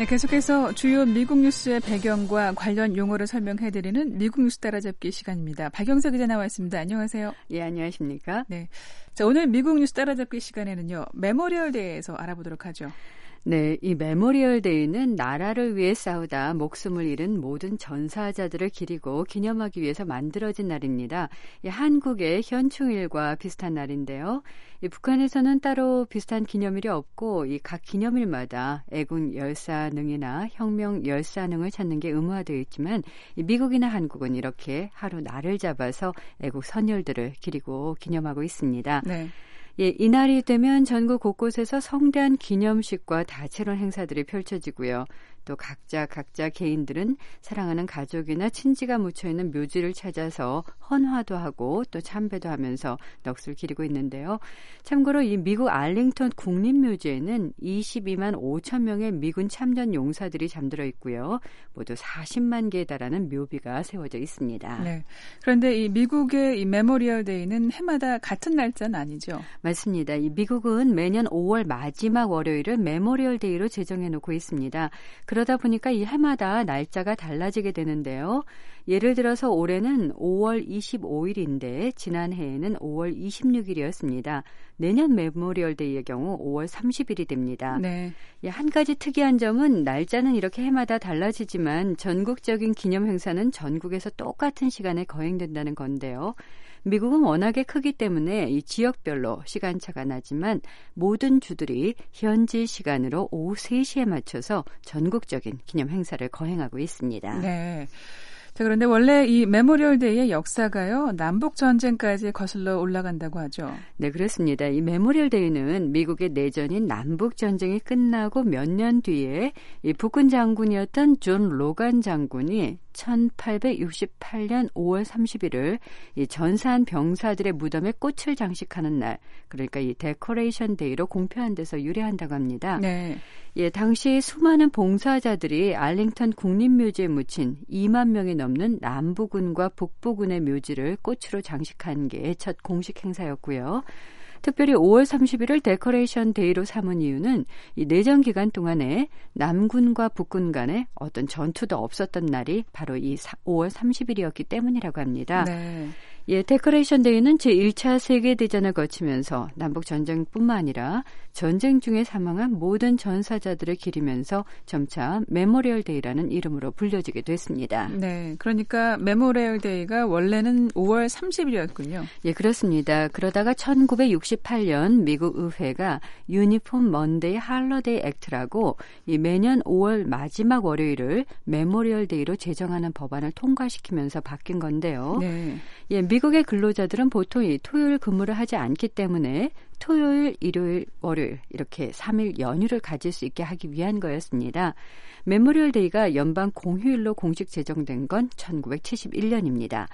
네, 계속해서 주요 미국 뉴스의 배경과 관련 용어를 설명해드리는 미국 뉴스 따라잡기 시간입니다. 박영서 기자 나와 있습니다. 안녕하세요. 예, 안녕하십니까? 네, 자, 오늘 미국 뉴스 따라잡기 시간에는요, 메모리얼 데이에서 알아보도록 하죠. 네, 이 메모리얼 데이는 나라를 위해 싸우다 목숨을 잃은 모든 전사자들을 기리고 기념하기 위해서 만들어진 날입니다. 한국의 현충일과 비슷한 날인데요. 북한에서는 따로 비슷한 기념일이 없고 이 각 기념일마다 애국 열사능이나 혁명 열사능을 찾는 게 의무화되어 있지만 미국이나 한국은 이렇게 하루 날을 잡아서 애국 선열들을 기리고 기념하고 있습니다. 네. 예, 이날이 되면 전국 곳곳에서 성대한 기념식과 다채로운 행사들이 펼쳐지고요. 또 각자 개인들은 사랑하는 가족이나 친지가 묻혀있는 묘지를 찾아서 헌화도 하고 또 참배도 하면서 넋을 기리고 있는데요. 참고로 이 미국 알링턴 국립묘지에는 22만 5천 명의 미군 참전 용사들이 잠들어 있고요. 모두 40만 개에 달하는 묘비가 세워져 있습니다. 네. 그런데 이 미국의 이 메모리얼 데이는 해마다 같은 날짜는 아니죠? 맞습니다. 이 미국은 매년 5월 마지막 월요일을 메모리얼 데이로 제정해 놓고 있습니다. 그러다 보니까 이 해마다 날짜가 달라지게 되는데요. 예를 들어서 올해는 5월 25일인데 지난해에는 5월 26일이었습니다. 내년 메모리얼 데이의 경우 5월 30일이 됩니다. 네. 한 가지 특이한 점은 날짜는 이렇게 해마다 달라지지만 전국적인 기념 행사는 전국에서 똑같은 시간에 거행된다는 건데요. 미국은 워낙에 크기 때문에 이 지역별로 시간차가 나지만 모든 주들이 현지 시간으로 오후 3시에 맞춰서 전국적인 기념 행사를 거행하고 있습니다. 네. 자, 그런데 원래 이 메모리얼 데이의 역사가요, 남북 전쟁까지 거슬러 올라간다고 하죠. 네, 그렇습니다. 이 메모리얼 데이는 미국의 내전인 남북 전쟁이 끝나고 몇 년 뒤에 이 북군 장군이었던 존 로간 장군이 1868년 5월 30일을 이 전사한 병사들의 무덤에 꽃을 장식하는 날, 그러니까 이 데코레이션 데이로 공표한 데서 유래한다고 합니다. 네. 예, 당시 수많은 봉사자들이 알링턴 국립묘지에 묻힌 2만 명이 넘는 남부군과 북부군의 묘지를 꽃으로 장식한 게 첫 공식 행사였고요. 특별히 5월 30일을 데코레이션 데이로 삼은 이유는 이 내전 기간 동안에 남군과 북군 간에 어떤 전투도 없었던 날이 바로 이 5월 30일이었기 때문이라고 합니다. 네. 예, 데코레이션 데이는 제1차 세계대전을 거치면서 남북전쟁뿐만 아니라 전쟁 중에 사망한 모든 전사자들을 기리면서 점차 메모리얼 데이라는 이름으로 불려지게 됐습니다. 네, 그러니까 메모리얼 데이가 원래는 5월 30일이었군요. 예, 그렇습니다. 그러다가 1968년 미국 의회가 유니폼 먼데이 할러데이 액트라고 이 매년 5월 마지막 월요일을 메모리얼 데이로 제정하는 법안을 통과시키면서 바뀐 건데요. 네. 예, 미국의 근로자들은 보통 이 토요일 근무를 하지 않기 때문에 토요일, 일요일, 월요일 이렇게 3일 연휴를 가질 수 있게 하기 위한 거였습니다. 메모리얼 데이가 연방 공휴일로 공식 제정된 건 1971년입니다.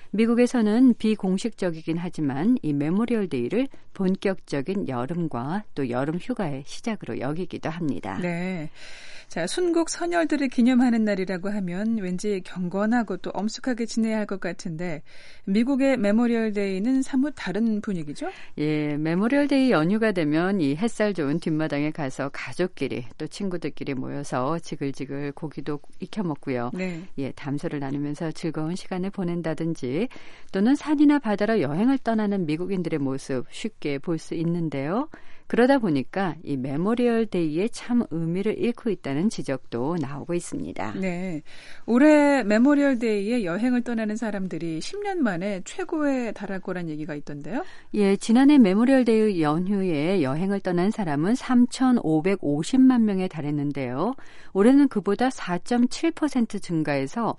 미국에서는 비공식적이긴 하지만 이 메모리얼 데이를 본격적인 여름과 또 여름 휴가의 시작으로 여기기도 합니다. 네. 자, 순국 선열들을 기념하는 날이라고 하면 왠지 경건하고 또 엄숙하게 지내야 할 것 같은데 미국의 메모리얼 데이는 사뭇 다른 분위기죠? 예, 메모리얼 데이 연휴가 되면 이 햇살 좋은 뒷마당에 가서 가족끼리 또 친구들끼리 모여서 지글지글 고기도 익혀 먹고요. 네. 예, 담소를 나누면서 즐거운 시간을 보낸다든지 또는 산이나 바다로 여행을 떠나는 미국인들의 모습 쉽게 볼 수 있는데요. 그러다 보니까 이 메모리얼 데이의 참 의미를 잃고 있다는 지적도 나오고 있습니다. 네, 올해 메모리얼 데이에 여행을 떠나는 사람들이 10년 만에 최고에 달할 거란 얘기가 있던데요. 예, 지난해 메모리얼 데이 연휴에 여행을 떠난 사람은 3,550만 명에 달했는데요. 올해는 그보다 4.7% 증가해서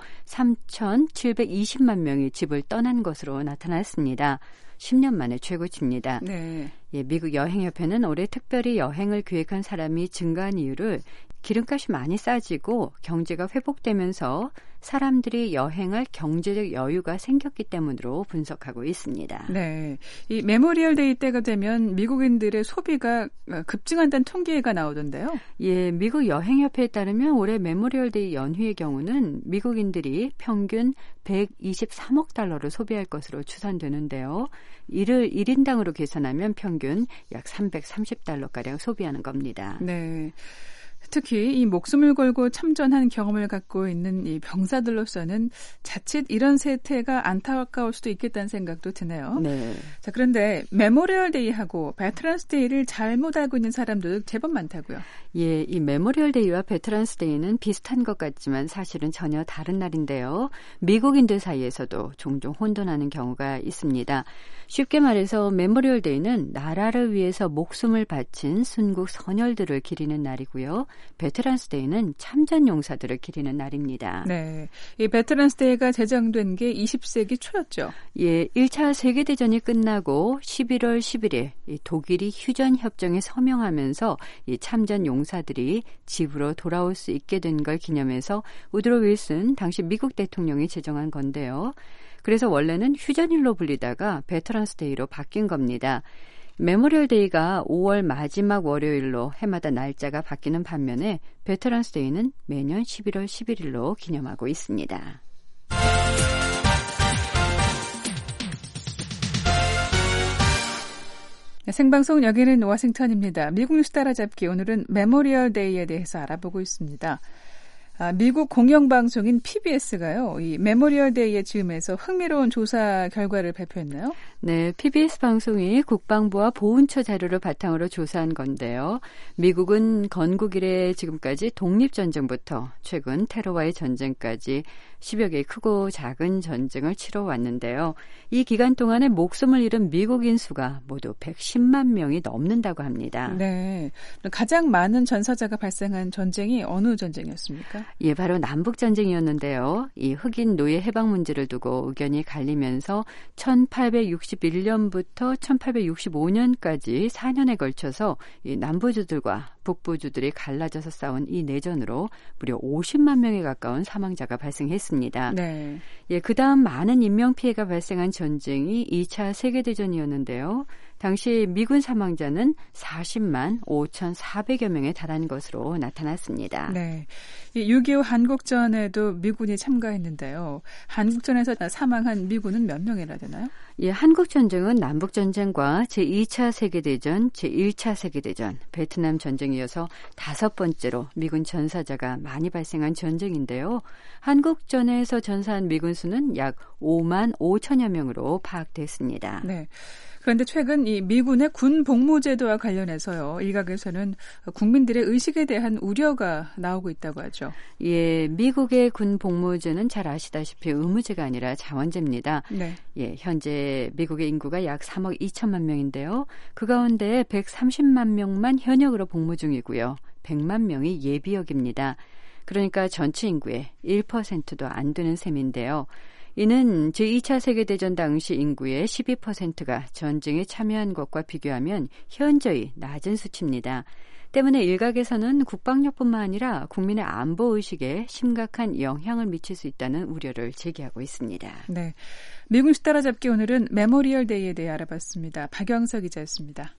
3,720만 명이 집을 떠난 것으로 나타났습니다. 10년 만에 최고치입니다. 네. 예, 미국 여행협회는 올해 특별히 여행을 계획한 사람이 증가한 이유를 기름값이 많이 싸지고 경제가 회복되면서 사람들이 여행할 경제적 여유가 생겼기 때문으로 분석하고 있습니다. 네, 이 메모리얼 데이 때가 되면 미국인들의 소비가 급증한다는 통계가 나오던데요. 예, 미국 여행협회에 따르면 올해 메모리얼 데이 연휴의 경우는 미국인들이 평균 123억 달러를 소비할 것으로 추산되는데요. 이를 1인당으로 계산하면 평균 약 330달러가량 소비하는 겁니다. 네. 특히 이 목숨을 걸고 참전한 경험을 갖고 있는 이 병사들로서는 자칫 이런 세태가 안타까울 수도 있겠다는 생각도 드네요. 네. 자, 그런데 메모리얼 데이하고 베테랑스 데이를 잘못 알고 있는 사람도 제법 많다고요. 예, 이 메모리얼 데이와 베테랑스 데이는 비슷한 것 같지만 사실은 전혀 다른 날인데요. 미국인들 사이에서도 종종 혼돈하는 경우가 있습니다. 쉽게 말해서 메모리얼 데이는 나라를 위해서 목숨을 바친 순국 선열들을 기리는 날이고요. 베테랑스 데이는 참전 용사들을 기리는 날입니다. 네, 이 베테랑스 데이가 제정된 게 20세기 초였죠. 예, 1차 세계대전이 끝나고 11월 11일 이 독일이 휴전 협정에 서명하면서 이 참전 용사들이 집으로 돌아올 수 있게 된 걸 기념해서 우드로 윌슨 당시 미국 대통령이 제정한 건데요. 그래서 원래는 휴전일로 불리다가 베테랑스 데이로 바뀐 겁니다. 메모리얼 데이가 5월 마지막 월요일로 해마다 날짜가 바뀌는 반면에 베테랑스 데이는 매년 11월 11일로 기념하고 있습니다. 생방송 여기는 워싱턴입니다. 미국 뉴스 따라잡기 오늘은 메모리얼 데이에 대해서 알아보고 있습니다. 미국 공영방송인 PBS가요. 이 메모리얼 데이에 즈음해서 흥미로운 조사 결과를 발표했나요? 네, PBS 방송이 국방부와 보훈처 자료를 바탕으로 조사한 건데요. 미국은 건국 이래 지금까지 독립전쟁부터 최근 테러와의 전쟁까지 10여 개의 크고 작은 전쟁을 치러왔는데요. 이 기간 동안에 목숨을 잃은 미국인 수가 모두 110만 명이 넘는다고 합니다. 네, 가장 많은 전사자가 발생한 전쟁이 어느 전쟁이었습니까? 예, 바로 남북전쟁이었는데요. 이 흑인 노예 해방 문제를 두고 의견이 갈리면서 1861년부터 1865년까지 4년에 걸쳐서 이 남부주들과 북부주들이 갈라져서 싸운 이 내전으로 무려 50만 명에 가까운 사망자가 발생했습니다. 네. 예, 그다음 많은 인명피해가 발생한 전쟁이 2차 세계대전이었는데요. 당시 미군 사망자는 40만 5,400여 명에 달한 것으로 나타났습니다. 네, 6.25 한국전에도 미군이 참가했는데요. 한국전에서 사망한 미군은 몇 명이나 되나요? 예, 한국전쟁은 남북전쟁과 제2차 세계대전, 제1차 세계대전, 베트남 전쟁이어서 5번째로 미군 전사자가 많이 발생한 전쟁인데요. 한국전에서 전사한 미군 수는 약 5만 5천여 명으로 파악됐습니다. 네. 그런데 최근 이 미군의 군 복무제도와 관련해서요. 일각에서는 국민들의 의식에 대한 우려가 나오고 있다고 하죠. 예, 미국의 군 복무제는 잘 아시다시피 의무제가 아니라 자원제입니다. 네. 예, 현재 미국의 인구가 약 3억 2천만 명인데요. 그 가운데 130만 명만 현역으로 복무 중이고요. 100만 명이 예비역입니다. 그러니까 전체 인구의 1%도 안 되는 셈인데요. 이는 제2차 세계대전 당시 인구의 12%가 전쟁에 참여한 것과 비교하면 현저히 낮은 수치입니다. 때문에 일각에서는 국방력뿐만 아니라 국민의 안보의식에 심각한 영향을 미칠 수 있다는 우려를 제기하고 있습니다. 네, 미국 뉴스 따라잡기 오늘은 메모리얼 데이에 대해 알아봤습니다. 박영석 기자였습니다.